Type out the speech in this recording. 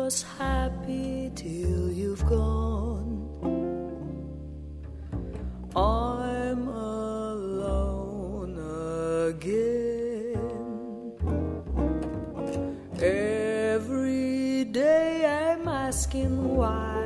was happy till you've gone. I'm alone again. Every day I'm asking why.